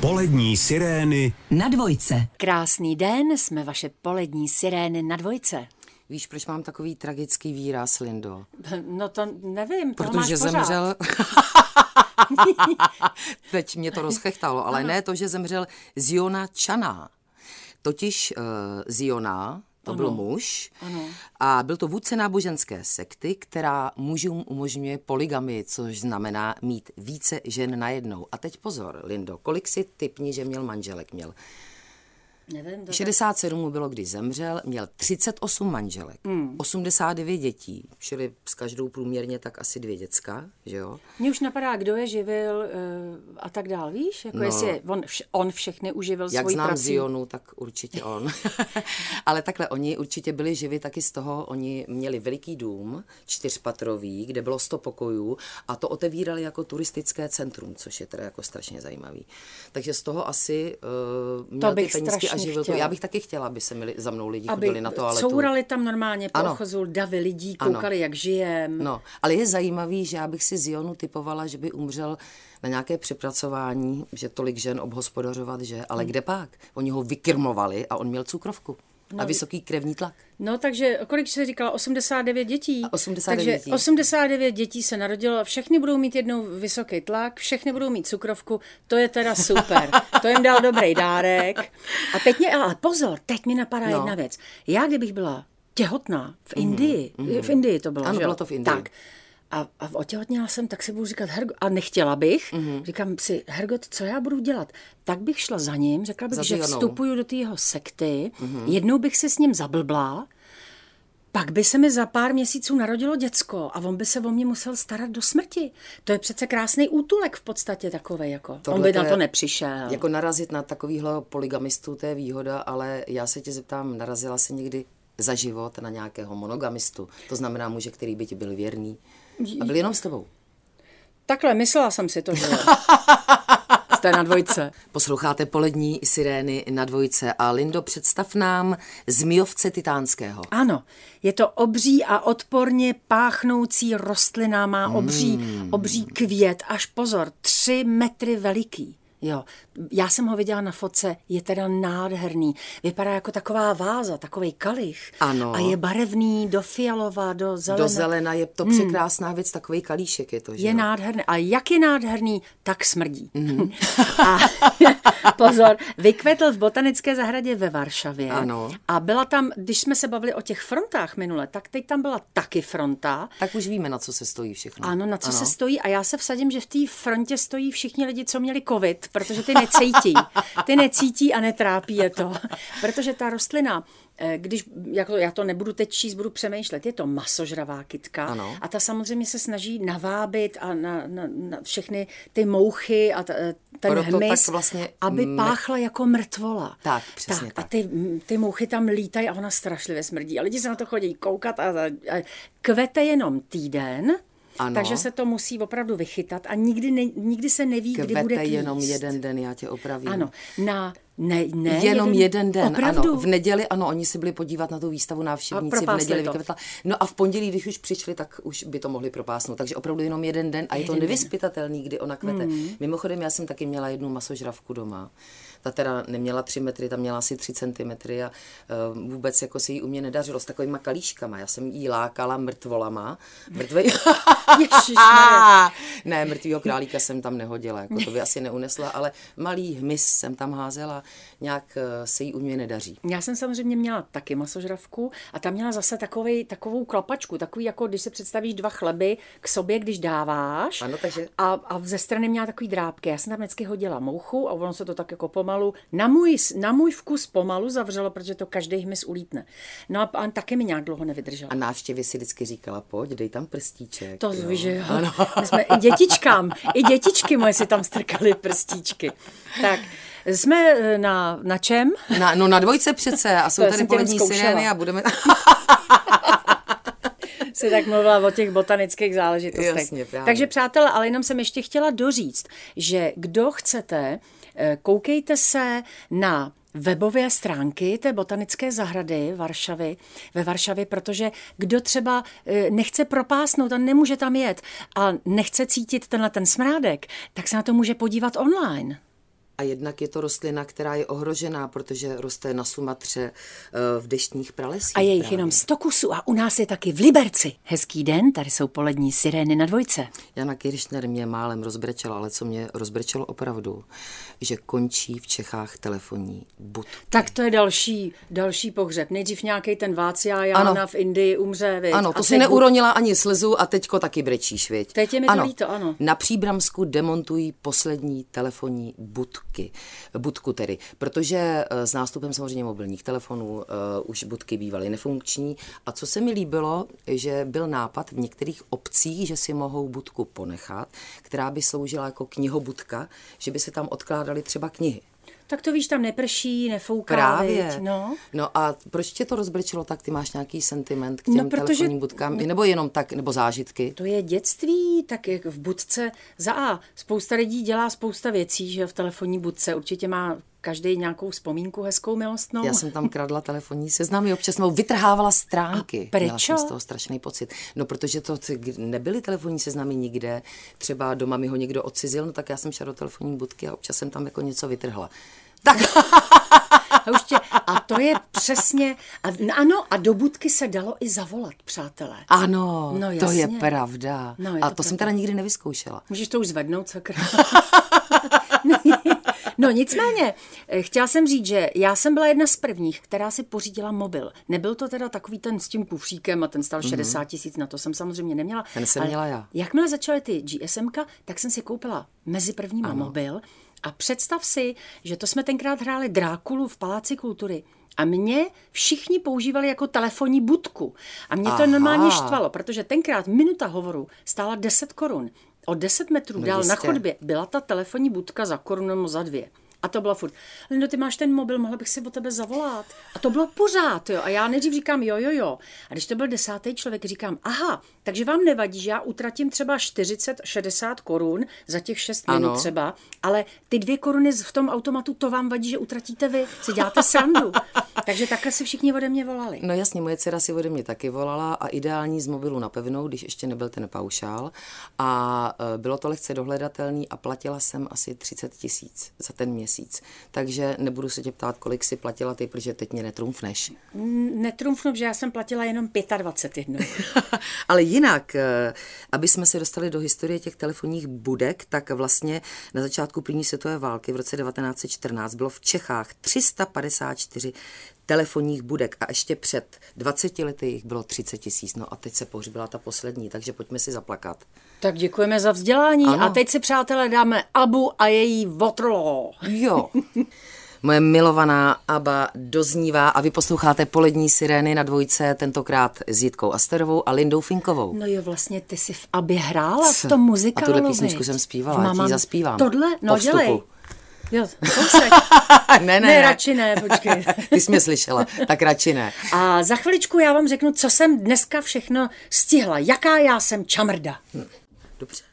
Polední sirény na dvojce. Krásný den, jsme vaše polední sirény na dvojce. Víš, proč mám takový tragický výraz, Lindo? No to nevím, to protože máš pořád. zemřel... Teď mě to rozchechtalo, ale ne to, že zemřel Ziona Čaná. Totiž Ziona, to byl muž, a byl to vůdce náboženské sekty, která mužům umožňuje polygamii, což znamená mít více žen najednou. A teď pozor, Lindo, kolik si tipni, že měl manželek? Měl Nevím, 67 mu bylo, když zemřel, měl 38 manželek, 89 dětí, čili s každou průměrně tak asi 2 děcka, že jo? Mně už napadá, kdo je živil a tak dál, víš? Jako jestli on všechny uživil svojí prací. Jak znám Zionu, tak určitě on. Ale takhle, oni určitě byli živi taky z toho, oni měli veliký dům, 4patrový, kde bylo 100 pokojů a to otevírali jako turistické centrum, což je teda jako strašně zajímavý. Takže z toho asi měl ty penízky a živil to. Já bych taky chtěla, aby se za mnou lidi chodili na toaletu. Courali tam normálně po ochozu davy lidí, koukali, jak žijem. No, ale je zajímavý, že já bych si Zionu typovala, že by umřel na nějaké přepracování, že tolik žen obhospodařovat, že? Ale kde pak? Oni ho vykirmovali a on měl cukrovku. A vysoký krevní tlak. No, takže kolik jsi říkala? 89 dětí. 89 takže dětí. 89 dětí se narodilo, všechny budou mít jednou vysoký tlak, všechny budou mít cukrovku, to je teda super. To jim dal dobrý dárek. A teď ale pozor, teď mi napadá jedna věc. Já, kdybych byla těhotná v Indii, v Indii to bylo, ano, že? Bylo to v Indii. Tak. A otěhotněla jsem, tak si budu říkat, a nechtěla bych, říkám si, Hergot, co já budu dělat? Tak bych šla za ním, řekla bych, že vstupuju do té jeho sekty, jednou bych se s ním zablbla, pak by se mi za pár měsíců narodilo děcko a on by se o mě musel starat do smrti. To je přece krásný útulek v podstatě takovej, jako. On by na to nepřišel. Jako narazit na takovýhle polygamistu, to je výhoda, ale já se tě zeptám, narazila jsi někdy za život na nějakého monogamistu? To znamená muže, který by ti byl věrný a byl jenom s tebou. Takhle, myslela jsem si to, že jste na dvojce. Posloucháte polední sirény na dvojce a Lindo, představ nám zmijovce titánského. Ano, je to obří a odporně páchnoucí rostlina, má obří květ, až pozor, 3 metry veliký. Jo, já jsem ho viděla na fotce, je teda nádherný. Vypadá jako taková váza, takovej kalich. Ano. A je barevný do fialova, do zelena. Do zelena je to překrásná věc, takovej kalíšek je to, že je nádherný. A jak je nádherný, tak smrdí. A pozor, vykvetl v botanické zahradě ve Varšavě. Ano. A byla tam, když jsme se bavili o těch frontách minule, tak teď tam byla taky fronta. Tak už víme, na co se stojí všechno. Ano, na co se stojí. A já se vsadím, že v té frontě stojí všichni lidi, co měli covid, protože ty necítí. Ty necítí a netrápí je to. Protože ta rostlina, když, jako já to nebudu teď číst, budu přemýšlet, je to masožravá kytka. Ano. A ta samozřejmě se snaží navábit a na všechny ty mouchy a ten hmyz, vlastně aby páchla jako mrtvola. Tak, přesně tak. A ty mouchy tam lítají a ona strašlivě smrdí. A lidi se na to chodí koukat a kvete jenom týden. Ano. Takže se to musí opravdu vychytat a nikdy se neví, kdy bude kvíst. Jenom jeden den, já tě opravím. Ano, jenom jeden den, opravdu? Ano. V neděli, ano, oni se byli podívat na tu výstavu návštěvníci, v neděli vykvetla. No a v pondělí, když už přišli, tak už by to mohli propásnout. Takže opravdu jenom jeden den a je to nevyzpytatelný, kdy ona kvete. Mimochodem, já jsem taky měla jednu masožravku doma. Ta teda neměla 3 metry, ta měla asi 3 centimetry a vůbec jako se jí u mě nedařilo s takovýma kalíškama. Já jsem jí lákala mrtvolama. Ne, mrtvýho králíka jsem tam nehodila, jako to by asi neunesla, ale malý hmyz jsem tam házela, nějak se jí u mě nedaří. Já jsem samozřejmě měla taky masožravku a ta měla zase takovou klapačku, takový jako když se představíš 2 chleby k sobě, když dáváš. Ano, takže... a ze strany měla takový drápky. Já jsem tam vždycky hodila mouchu a ono se to tak jako pomalu, na můj vkus pomalu zavřelo, protože to každý hmyz ulítne. No a taky mi nějak dlouho nevydrželo. A návštěvy si vždycky říkala, pojď, dej tam prstíček. To víš, že jo. My jsme i dětičky moje si tam strkaly prstíčky. Tak, jsme na čem? Na dvojce přece a jsou tady polední sirény a budeme... Si tak mluvila o těch botanických záležitostech. Jasně, právě. Takže přátelé, ale jenom jsem ještě chtěla doříct, že kdo chcete, koukejte se na webové stránky té botanické zahrady ve Varšavě, protože kdo třeba nechce propásnout a nemůže tam jet a nechce cítit ten smrádek, tak se na to může podívat online. A jednak je to rostlina, která je ohrožená, protože roste na Sumatře v deštních pralesích. A je jich jenom 100 kusů a u nás je taky v Liberci. Hezký den, tady jsou polední sirény na Dvojce. Jana Kiršner mě málem rozbrečela, ale co mě rozbrečelo opravdu, že končí v Čechách telefonní budky. Tak to je další pohřeb. Nejdřív nějaký ten Vácia Jána v Indii umře, viď? Ano, to si neuronila ani slzu a teďko taky brečíš, viď? Teď je mi to líto, ano. Na Příbramsku demontují poslední telefonní budku tedy, protože s nástupem samozřejmě mobilních telefonů už budky bývaly nefunkční. A co se mi líbilo, že byl nápad v některých obcích, že si mohou budku ponechat, která by sloužila jako knihobudka, že by se tam odkládaly třeba knihy. Tak to víš, tam neprší, nefouká. Právě. No a proč tě to rozbrečilo tak? Ty máš nějaký sentiment k těm telefonním budkám? Nebo jenom tak, nebo zážitky? To je dětství, tak jak v budce. Spousta lidí dělá spousta věcí, že v telefonní budce určitě má každý nějakou vzpomínku hezkou, milostnou. Já jsem tam kradla telefonní seznamy, občas vytrhávala stránky. A proč? Měla jsem z toho strašný pocit. No, protože to nebyly telefonní seznamy nikde, třeba doma mi ho někdo odcizil, no tak já jsem šla do telefonní budky a občas jsem tam jako něco vytrhla. Tak. A to je přesně, a do budky se dalo i zavolat, přátelé. Ano, no, to je pravda. No, a to jsem teda nikdy nevyzkoušela. Můžeš to už zvednout, sakra. No nicméně, chtěla jsem říct, že já jsem byla jedna z prvních, která si pořídila mobil. Nebyl to teda takový ten s tím kufříkem a ten stál 60 000, na to jsem samozřejmě neměla. Ten jsem měla já. Jakmile začaly ty GSMka, tak jsem si koupila mezi prvníma mobil a představ si, že to jsme tenkrát hráli Drákulu v Paláci kultury. A mě všichni používali jako telefonní budku. A mě to normálně štvalo, protože tenkrát minuta hovoru stála 10 korun. O 10 metrů dál na chodbě byla ta telefonní budka za korunu nebo za 2. A to bylo furt. Lindo, ty máš ten mobil, mohla bych si o tebe zavolat. A to bylo pořád, jo. A já nejdřív říkám jo. A když to byl 10. člověk, říkám, aha, takže vám nevadí, že já utratím třeba 40-60 korun za těch 6 minut třeba, ale ty 2 koruny v tom automatu, to vám vadí, že utratíte vy, si děláte srandu. Takže takhle si všichni ode mě volali. No jasně, moje dcera si ode mě taky volala a ideální z mobilu na pevnou, když ještě nebyl ten paušál. A bylo to lehce dohledatelný a platila jsem asi 30 000 za ten měsíc. Takže nebudu se tě ptát, kolik si platila ty, protože teď mě netrumfneš. Netrumfnu, že já jsem platila jenom 25 jednou. Ale jinak, aby jsme se dostali do historie těch telefonních budek, tak vlastně na začátku první světové války v roce 1914 bylo v Čechách 354 telefonních budek a ještě před 20 lety jich bylo 30 000. No a teď se pohřbila ta poslední, takže pojďme si zaplakat. Tak děkujeme za vzdělání a teď si, přátelé, dáme Abu a její Waterloo. Jo. Moje milovaná Abba doznívá a vy posloucháte Polední sirény na Dvojce, tentokrát s Jitkou Asterovou a Lindou Finkovou. No jo, vlastně ty jsi v Abbě hrála v tom muzikálu. A tuhle písničku jsem zpívala, já ti zaspívám. Tohle? No dělej. Jo, ne, radši ne, počkej. Ty jsi mě slyšela, tak radši ne. A za chviličku já vám řeknu, co jsem dneska všechno stihla. Jaká já jsem čamrda. Dobře.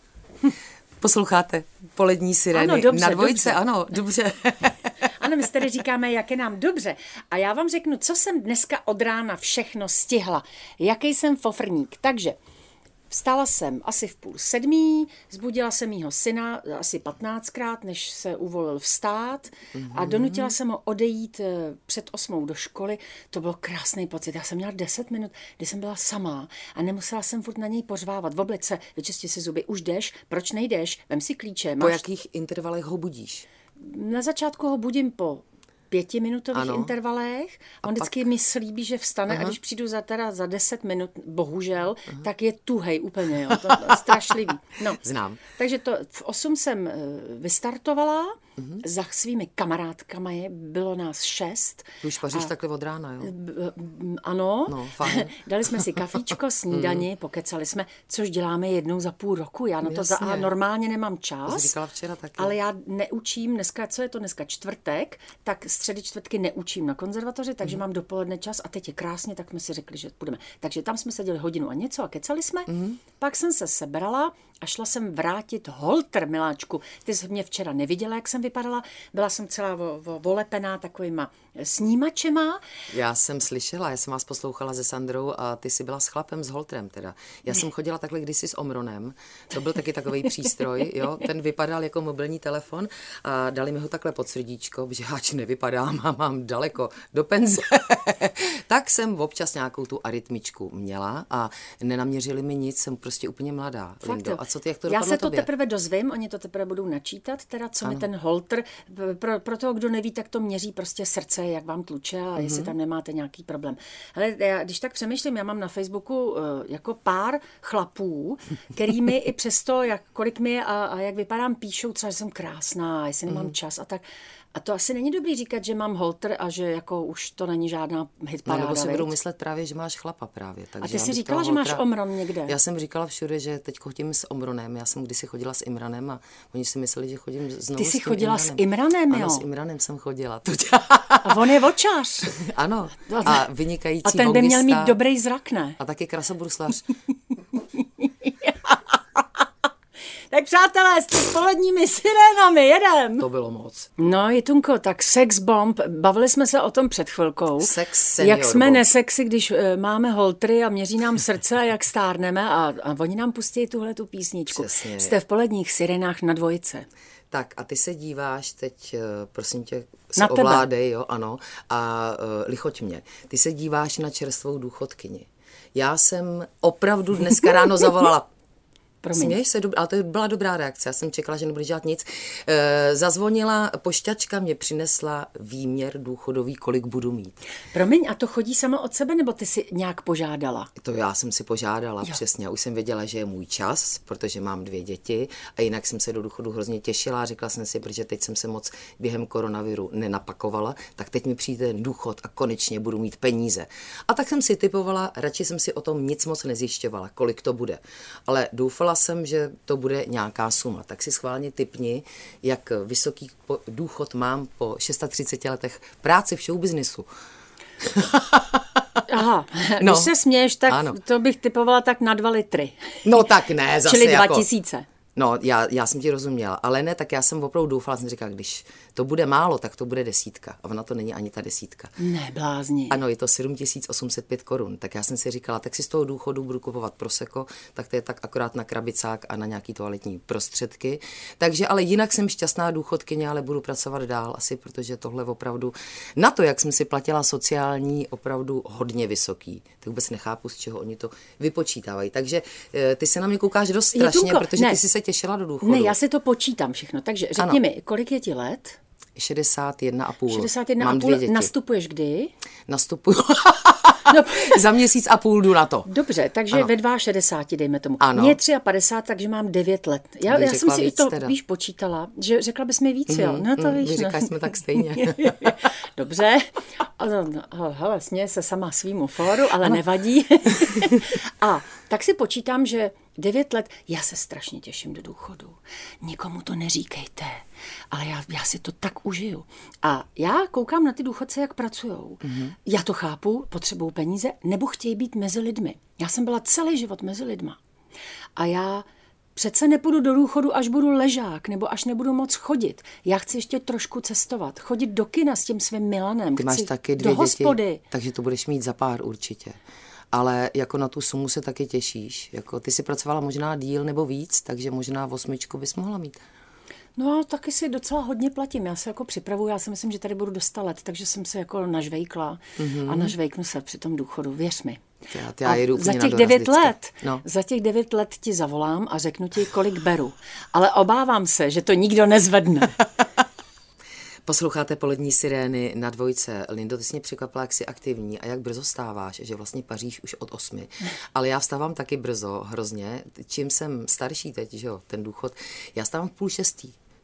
Posloucháte Polední sirény na Dvojce? Dobře. Ano, dobře. Ano, my tady říkáme, jak je nám dobře. A já vám řeknu, co jsem dneska od rána všechno stihla. Jaký jsem fofrník. Takže vstala jsem asi v 6:30, zbudila jsem mýho syna asi 15krát, než se uvolil vstát a donutila jsem ho odejít před 8 do školy. To byl krásný pocit. Já jsem měla 10 minut, kdy jsem byla sama a nemusela jsem furt na něj pořvávat. V oblice, vyčisti si zuby, už jdeš, proč nejdeš, vem si klíče. Po jakých intervalech ho budíš? Na začátku ho budím po 5minutových intervalech. On vždycky mi slíbí, že vstane a když přijdu za 10 minut, bohužel, tak je tuhej úplně, jo. To je strašlivý. No. Znám. Takže v 8 jsem vystartovala, za svými kamarádkami, bylo nás 6. Ty už paříš takhle od rána, jo? Ano. No, fajn. Dali jsme si kafíčko, snídani, pokecali jsme, což děláme jednou za půl roku. Já na to normálně nemám čas. To jsi říkala včera taky. Ale já neučím dneska, co je to dneska čtvrtek, tak středy čtvrtky neučím na konzervatoři, takže mám dopoledne čas a teď je krásně, tak jsme si řekli, že půjdeme. Takže tam jsme seděli hodinu a něco a kecali jsme. Pak jsem se sebrala a šla jsem vrátit holter, miláčku. Ty jsi mě včera neviděla, jak jsem vypadala. Byla jsem celá volepená takovýma snímačema. Já jsem slyšela, já jsem vás poslouchala se Sandrou a ty jsi byla s chlapem s holtrem teda. Já jsem chodila takhle kdysi s Omronem, to byl taky takový přístroj, jo, ten vypadal jako mobilní telefon a dali mi ho takhle pod srdíčko, že háč nevypadám a mám daleko do penze. Tak jsem občas nějakou tu arytmičku měla a nenaměřili mi nic, jsem prostě úplně mladá. Lindo. A co ty, jak to já se to teprve dozvím, oni to teprve budou načítat, teda co mi ten holter, pro toho, kdo neví, tak to měří prostě srdce, jak vám tluče a jestli tam nemáte nějaký problém. Ale já, když tak přemýšlím, já mám na Facebooku jako pár chlapů, který mi i přesto, kolik mi a jak vypadám, píšou třeba, že jsem krásná, jestli nemám čas a tak. A to asi není dobrý říkat, že mám holter a že jako už to není žádná hitparáda. No, nebo si budou myslet právě, že máš chlapa právě. Takže a ty jsi říkala, že máš Omron někde? Já jsem říkala všude, že teď chodím s Omronem. Já jsem kdysi chodila s Imranem a oni si mysleli, že chodím znovu. Ty jsi chodila Imranem. S Imranem, jo? Ano, s Imranem jsem chodila. A on je očař. Ano. A vynikající a ten by měl mít dobrý zrak, ne? A taky krasobruslař. Tak přátelé, s poledními sirénami, jedem. To bylo moc. No, Jitunko, tak sex bomb, bavili jsme se o tom před chvilkou. Sex senior jak jsme bomb. nesexy, když máme holtry a měří nám srdce a jak stárneme a oni nám pustí tuhletu písničku. Přesně. Jste v poledních sirénách na Dvojce. Tak a ty se díváš teď, prosím tě, se ovládej, jo, ano, a lichoť mě. Ty se díváš na čerstvou důchodkyni. Já jsem opravdu dneska ráno zavolala. Směješ se, ale to byla dobrá reakce, já jsem čekala, že nebude dělat nic. Zazvonila pošťačka, mě přinesla výměr důchodový, kolik budu mít. Promiň, a to chodí samo od sebe, nebo ty si nějak požádala? To já jsem si požádala, přesně. Já už jsem věděla, že je můj čas, protože mám 2 děti a jinak jsem se do důchodu hrozně těšila a řekla jsem si, protože teď jsem se moc během koronaviru nenapakovala, tak teď mi přijde ten důchod a konečně budu mít peníze. A tak jsem si typovala, radši jsem si o tom nic moc nezjišťovala, kolik to bude. Ale doufala jsem, že to bude nějaká suma. Tak si schválně tipni, jak vysoký důchod mám po 36 letech práci v showbiznisu. Aha, no, když se směješ, tak ano. To bych typovala tak na 2 litry. No tak ne, zase čili 2000. Jako... No, já jsem ti rozuměla, ale ne, tak já jsem opravdu doufala, jsem říkala, když to bude málo, tak to bude 10. A ona to není ani ta 10. Ne, blázni. Ano, je to 7805 korun. Tak já jsem si říkala, tak si z toho důchodu budu kupovat prosecco, tak to je tak akorát na krabicák a na nějaký toaletní prostředky. Takže ale jinak jsem šťastná důchodkyně, ale budu pracovat dál asi, protože tohle opravdu, na to, jak jsem si platila sociální, opravdu hodně vysoký. Tak vůbec nechápu, z čeho oni to vypočítávají. Takže ty se na mě koukáš dost strašně, protože ty jsi se těšila do důchodu. Ne, já si to počítám všechno. Takže řekni mi, kolik je ti let? 61,5. 61,5. Mám 2 děti. Nastupuješ kdy? Nastupuju. No. Za měsíc a půl jdu na to. Dobře, takže ano. Ve 62, dejme tomu. Ano. Mně je 53, takže mám 9 let. Já jsem si i to, víš, počítala, že řekla bys mi víc, jo? No to víš. Říkáš, jsme tak stejně. Dobře. Hele, směje se sama svýmu fóru, ale ano. Nevadí. A tak si počítám, že 9 let, já se strašně těším do důchodu. Nikomu to neříkejte, ale já si to tak užiju. A já koukám na ty důchodce, jak pracujou. Mm-hmm. Já to chápu, potřebují peníze, nebo chtějí být mezi lidmi. Já jsem byla celý život mezi lidma. A já přece nepůjdu do důchodu, až budu ležák, nebo až nebudu moc chodit. Já chci ještě trošku cestovat, chodit do kina s tím svým Milanem. Ty máš taky 2 děti, hospody. Takže to budeš mít za pár určitě. Ale jako na tu sumu se taky těšíš. Jako ty si pracovala možná díl nebo víc, takže možná 8 bys mohla mít. No, taky si docela hodně platím. Já se jako připravuju, já si myslím, že tady budu do 100 let, takže jsem se jako nažvejkla a nažvejknu se při tom důchodu, věř mi. Já jedu úplně za těch 9 let, za těch 9 let ti zavolám a řeknu ti, kolik beru. Ale obávám se, že to nikdo nezvedne. Posloucháte Polední sirény na Dvojce. Lindo, ty jsi mě překvapila, jak jsi aktivní a jak brzo stáváš, že vlastně paříš už od 8. Ale já vstávám taky brzo, hrozně. Čím jsem starší teď, že jo, ten důchod, já stávám v 5:30.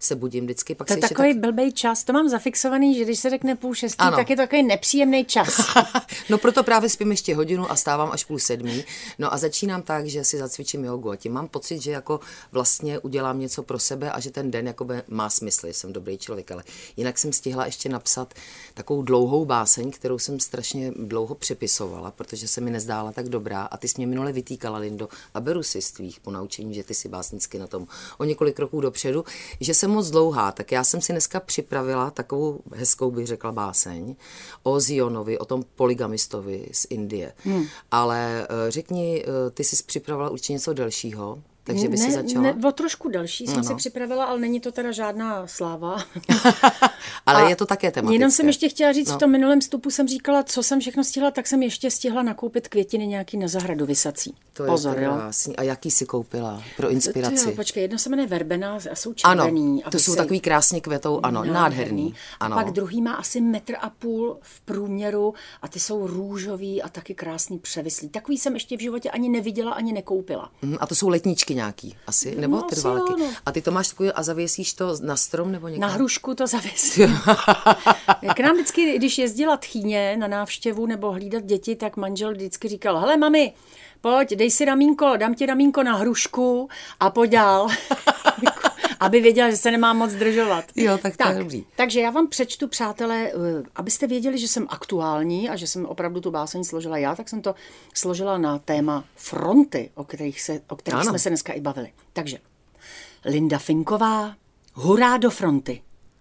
se budím vždycky. Pak to je takový blbej čas, to mám zafixovaný, že když se řekne 5:30, tak je to takový nepříjemný čas. No proto právě spím ještě hodinu a stávám až 6:30. No a začínám tak, že si zacvičím jogu a tím mám pocit, že jako vlastně udělám něco pro sebe a že ten den jakoby má smysl, jsem dobrý člověk, ale jinak jsem stihla ještě napsat takovou dlouhou báseň, kterou jsem strašně dlouho přepisovala, protože se mi nezdála tak dobrá a ty jsi mě minule vytýkala, Lindo, a beru si z tvých ponaučení, že ty si básnicky na tom o několik kroků dopředu, že jsem moc dlouhá, tak já jsem si dneska připravila takovou hezkou, bych řekla, báseň o Zionovi, o tom polygamistovi z Indie. Ale řekni, ty jsi připravila určitě něco delšího, takže by si začala? Ne, o trošku další jsem si připravila, ale není to teda žádná sláva. Ale je to také tematické. Jenom jsem ještě chtěla říct, v tom minulém vstupu jsem říkala, co jsem všechno stihla, tak jsem ještě stihla nakoupit květiny nějaký na zahradu vysací. To pozor, je krásný. A jaký jsi koupila pro inspiraci? Počkej, jedno se jmenuje verbena a jsou červený. Ano, to jsou takový krásně kvetou, ano, nádherný. Ano. A pak druhý má asi 1,5 metru v průměru a ty jsou růžový a taky krásný převislý. Takový jsem ještě v životě ani neviděla, ani nekoupila. A to jsou letničky nějaký asi, nebo trvalky. No. A ty to máš takový a zavěsíš to na strom nebo někam? Na hrušku to zavěsím. K nám vždycky, když jezdila tchýně na návštěvu nebo hlídat děti, tak manžel vždycky říkal, hele mami, pojď, dej si ramínko, dám ti ramínko na hrušku a pojď dál. Aby věděla, že se nemá moc zdržovat. Jo, tak to je dobrý. Takže já vám přečtu, přátelé, abyste věděli, že jsem aktuální a že jsem opravdu tu báseň složila já, tak jsem to složila na téma fronty, o kterých jsme se dneska i bavili. Takže Linda Finková, hurá do fronty.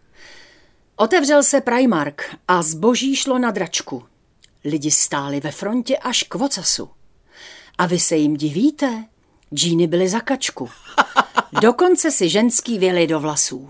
Otevřel se Primark a zboží šlo na dračku. Lidi stáli ve frontě až k vocasu. A vy se jim divíte? Džíny byly za kačku. Dokonce si ženský věli do vlasů.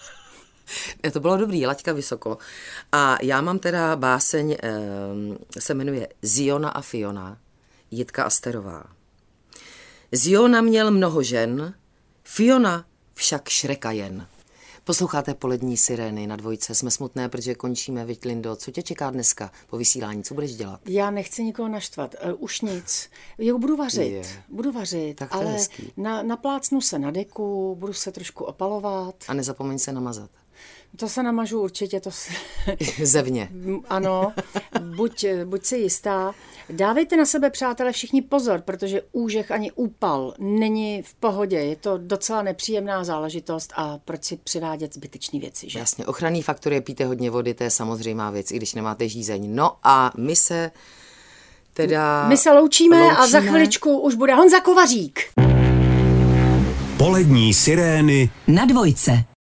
To bylo dobrý, laťka vysoko. A já mám teda báseň, se jmenuje Ziona a Fiona, Jitka Asterová. Ziona měl mnoho žen, Fiona však Šreka jen. Posloucháte Polední sirény na Dvojce. Jsme smutné, protože končíme. Viď, Lindo, co tě čeká dneska po vysílání? Co budeš dělat? Já nechci nikoho naštvat. Už nic. Jo, budu vařit, tak to ale naplácnu se na deku, budu se trošku opalovat. A nezapomeň se namazat. To se namažu určitě. Zevně. Ano, buď si jistá. Dávejte na sebe, přátelé, všichni pozor, protože úžeh ani úpal není v pohodě. Je to docela nepříjemná záležitost a proč si přivádět zbytečné věci, že? Jasně, ochranný faktor je píte hodně vody, to je samozřejmá věc, i když nemáte žízeň. No a my se loučíme a za chviličku už bude Honza Kovařík. Polední sirény na Dvojce.